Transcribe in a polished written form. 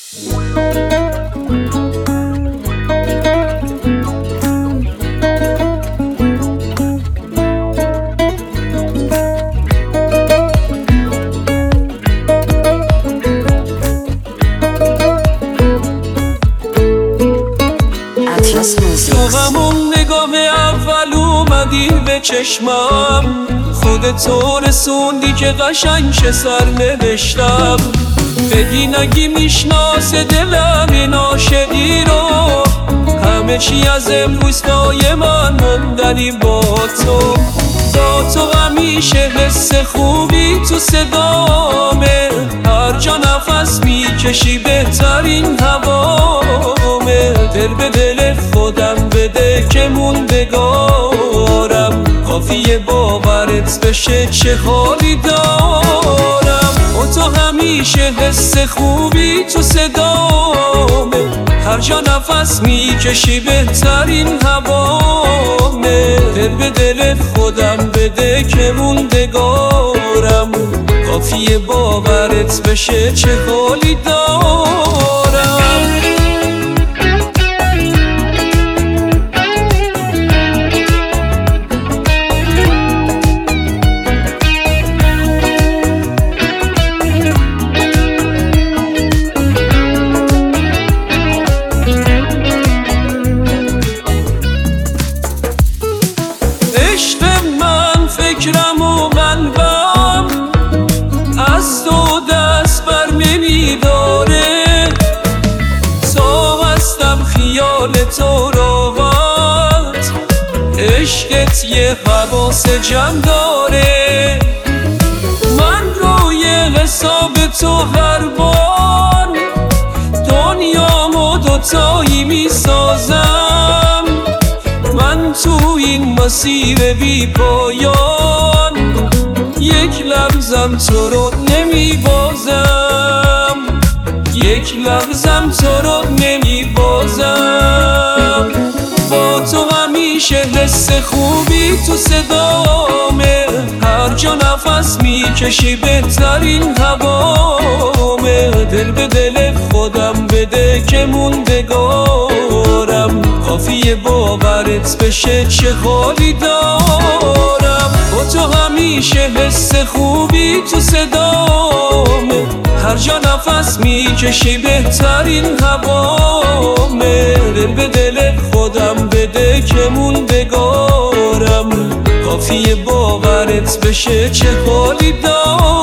تو همون نگاه اول اومدی به چشمم، خودتو رسوندی که قشنگ شه سر نوشتم. بگی نگی میشناسه دلم این عاشقی رو، همه چی از امروز نای من موندنی با تو همیشه حس خوبی تو صدامه، هر جا نفس میکشی بهترین هوامه. دل به دل خودم بده که موندگارم، کافیه باورت بشه چه حالی دارم. و تو همیشه حس خوبی تو صدامه، هر جا نفس میکشی بهترین هوامه. دل به دل خودم بده که موندگارم، کافیه باورت بشه چه حالی دارم. عشق من فکرم و قلبم از تو دست بر نمیداره، تا هستم خیال تو راحت، عشقت یه حواس جمع داره. من روی حساب تو هر بار دنیامو دوتایی میسازم. من تو این مسیر بی پایان یک لحظم تو رو نمیبازم، یک لحظم تو رو نمیبازم. با تو همیشه حس خوبی تو صدامه، هر جا نفس میکشی بهترین هوامه. دل به دل خودم بده که موندگارم، کافیه باورت بشه چه حالی دارم. با تو همیشه حس خوبی تو صدامه، هر جا نفس میکشی بهترین هوامه. دل به دل خودم بده که موندگارم، کافیه باورت بشه چه حالی دارم.